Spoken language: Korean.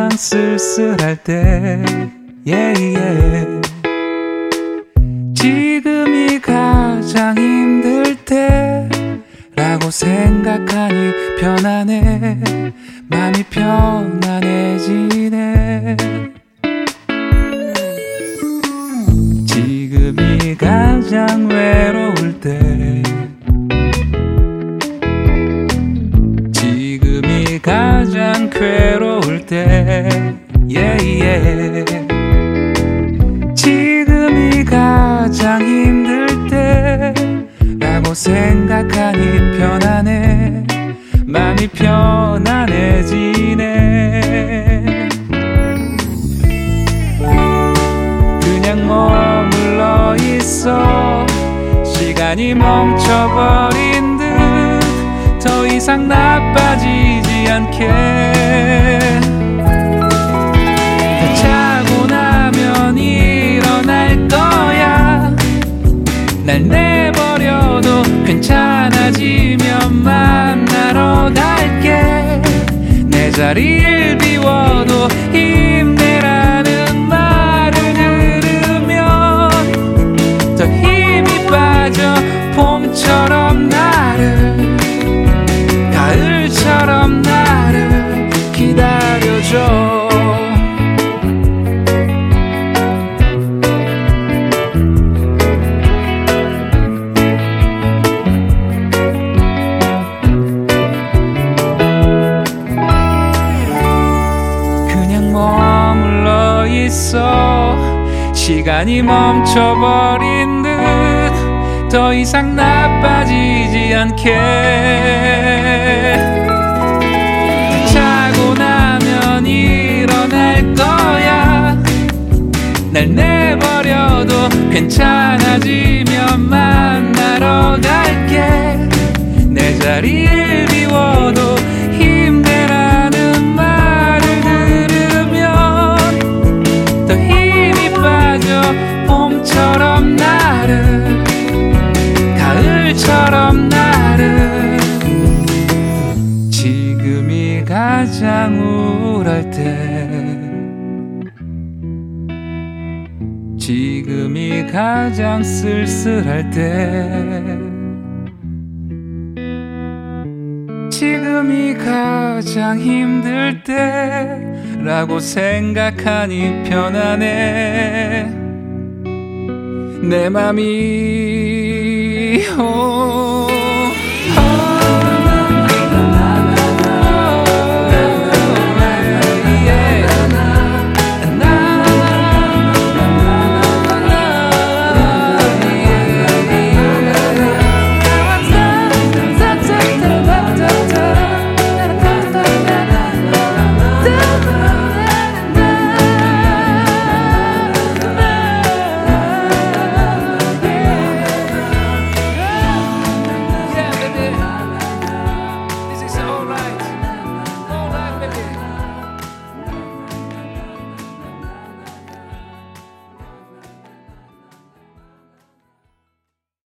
가장 쓸쓸할 때 지금이 가장 힘들 때라고 생각하니 편안해. 맘이 편안해지네. 지금이 가장 외로울 때 지금이 가장 괴로울 때 지금이 가장 힘들 때라고 생각하니 편안해. 맘이 편안해지네. 그냥 머물러 있어. 시간이 멈춰버린 듯 더 이상 나빠지지 않게. 자고 나면 일어날 거야. 날 내버려도 괜찮아지면 만나러 갈게. 내 자리를 비워도 힘내라는 말을 들으면 더 힘이 빠져. 봄처럼 나를, 가을처럼 나를 기다려줘. 그냥 머물러 있어. 시간이 멈춰버린 듯 더 이상 나빠지지 않게. 자고 나면 일어날 거야. 날 내버려도 괜찮아지면 만나러 갈게. 내 자리를 비워도 힘내라는 말을 들으면 더 힘이 빠져. 봄처럼 나를, 가을처럼 나를. 지금이 가장 우울할 때 지금이 가장 쓸쓸할 때 지금이 가장 힘들 때라고 생각하니 편안해. 내 맘이